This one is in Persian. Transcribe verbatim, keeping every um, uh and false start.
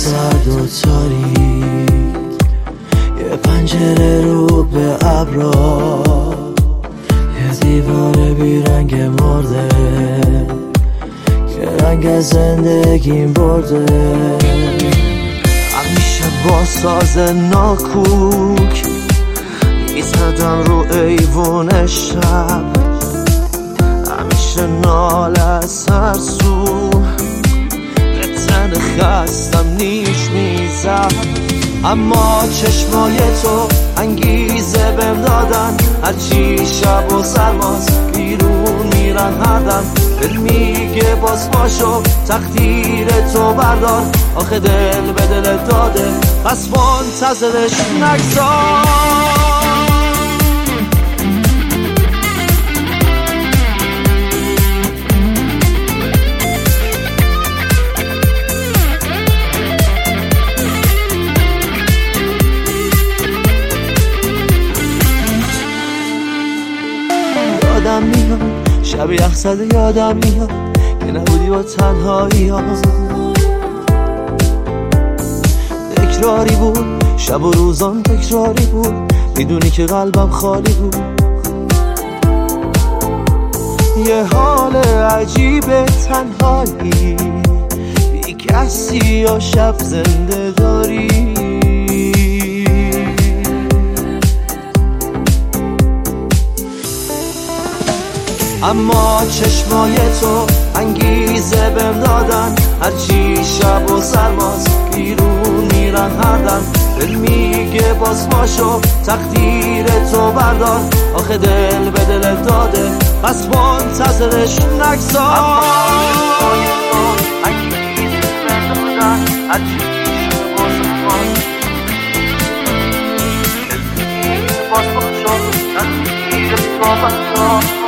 سرد و تاریک، یه پنجره رو به ابرا، یه دیوار بیرنگ مرده که رنگ از زندگیم برده. همیشه با ساز ناکوک میزدم رو ایوون شب، همیشه نال از هر سو به تن خستم نیش میزد. اما چشمای تو انگیزه بهم دادن، هرچی شب و سرماست بیرون میرن هر دم. دل میگه باز پاشو تقدیر تو بردار، آخه دل به دل داده پس منتظرش نگذار. یادم میاد شب یخ زده، یادم میاد که نبودی با تنهایی ها. تکراری بود شب و روزان، تکراری بود میدونی که قلبم خالی بود. یه حال عجیب تنهایی، بی کسی یا شب زنده داری. اما چشمای تو انگیزه بهم دادن، هرچی شب و سرماست بیرون میرن هر دم. دل میگه باز پاشو تقدیر تو بردار، آخه دل به دل داده پس منتظرش نگذار. اما چشمای تو انگیزه بهم دادن، هرچی شب و سرماست دل میگه باز پاشو تقدیر تو بردار.